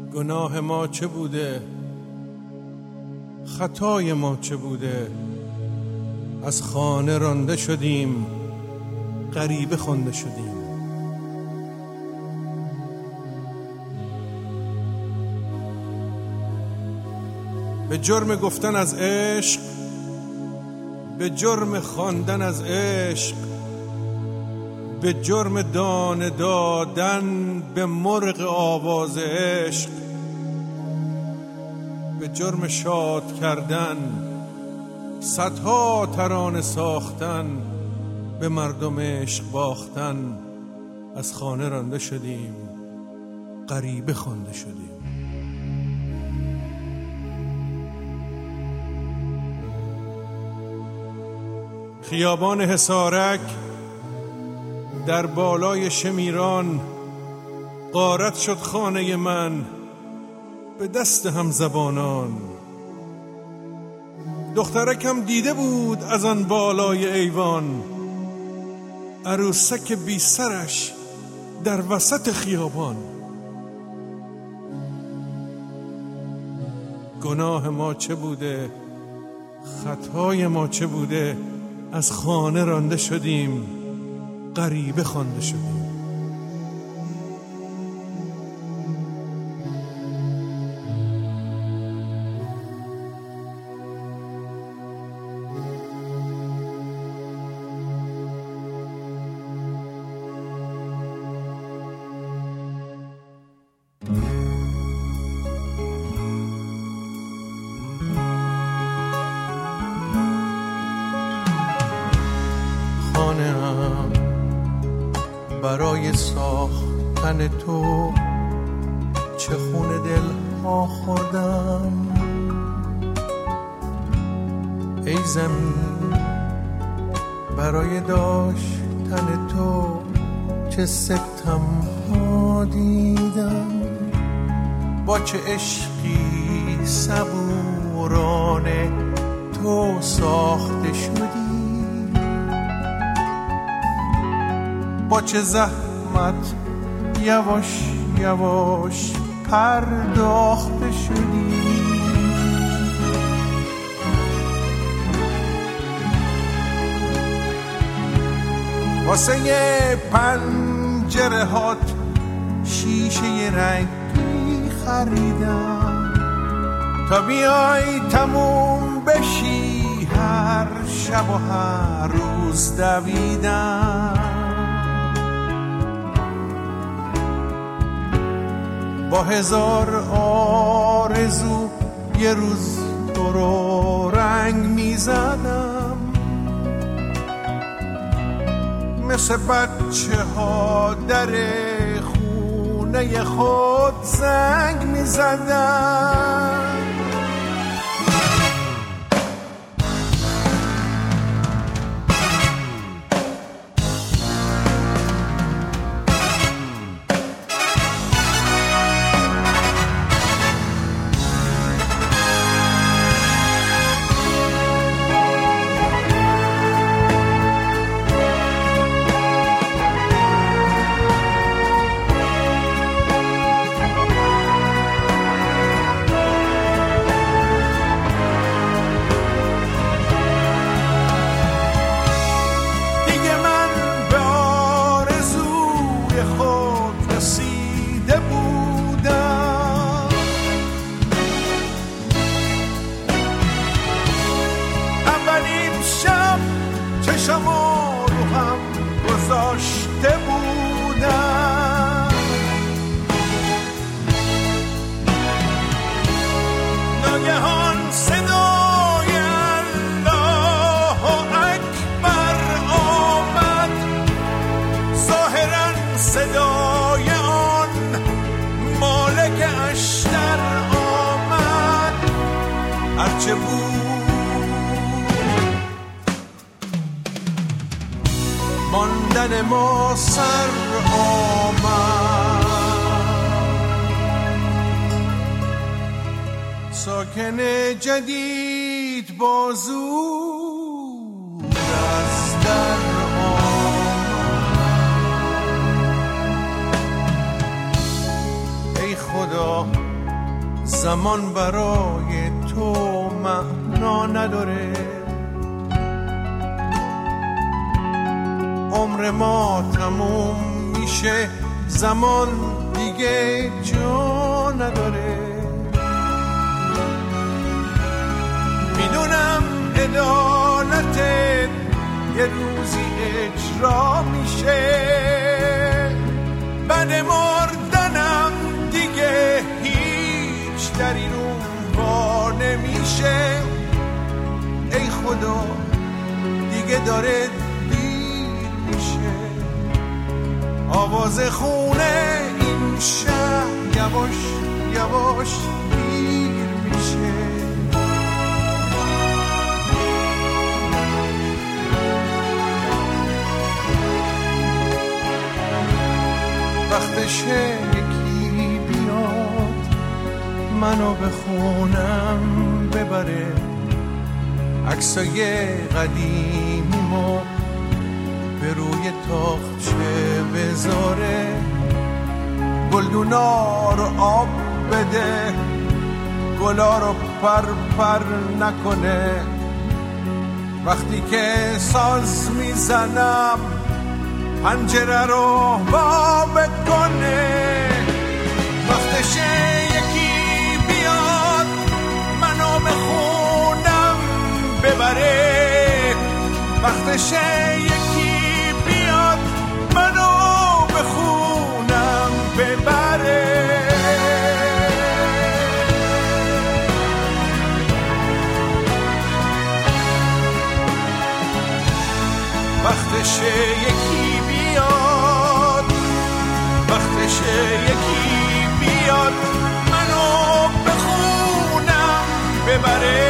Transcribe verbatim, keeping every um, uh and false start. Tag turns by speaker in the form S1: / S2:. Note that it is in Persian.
S1: گناه ما چه بوده، خطای ما چه بوده، از خانه رانده شدیم، غریبه خوانده شدیم. به جرم گفتن از عشق، به جرم خواندن از عشق، به جرم دانه دادن به مرغ آواز عشق، به جرم شاد کردن، صدها ترانه ساختن، به مردم عشق باختن، از خانه رانده شدیم، غریبه خوانده شدیم. خیابان حصارک در بالای شمیران غارت شد خانه من به دست همزبانان. دخترکم دیده بود از آن بالای ایوان عروسک بی سرش در وسط خیابان. گناه ما چه بوده، خطای ما چه بوده، از خانه رانده شدیم، غریبه خوانده شدیم. خانه‌ام برای ساختن تو چه خون دل ها خوردم. ای زمین برای داشتن تو چه ستم ها دیدم. با چه عشقی صبورانه تو ساخته شدی، با چه زحمت یواش یواش پرداخته شدی. واسه پنجره هات شیشه رنگی خریدم تا بیای تموم بشی، هر شب و هر روز دویدم. با هزار آرزو یه روز تو رو رنگ میزدم، مثل بچه ها در خونه خود زنگ میزدم. چشمو رو هم گذاشته بودم، ناگهان صدای الله اکبر آمد، ظاهرا صدای آن مالک اشتر آمد. هرچه بود ماندن ما سر آمد. ساکن جدید بازو از در آمد. ای خدا زمان برای تو معنا نداره. عمر ما تموم میشه، زمان دیگه جا نداره. میدونم عدالتت یه روزی اجرا میشه، بعد مردنم دیگه هیچ در این اون وا نمیشه. ای خدا دیگه داره دیر میشه، آواز خونه این شهر یواش یواش دیر میشه. وقتشه یکی بیاد منو به خونم ببره، عکسای قدیمیمو به روی تاقچه بذاره، گلدونا رو آب بده، گلا رو پر پر نکنه. وقتی که ساز میزنم پنجره رو با بکنه. وقتشه یکی بیاد منو به خونم ببره، وقتشه یکی بیاد منو به خونم ببره. وقتشه یکی بیاد، وقتشه یکی بیاد منو به خونم ببره.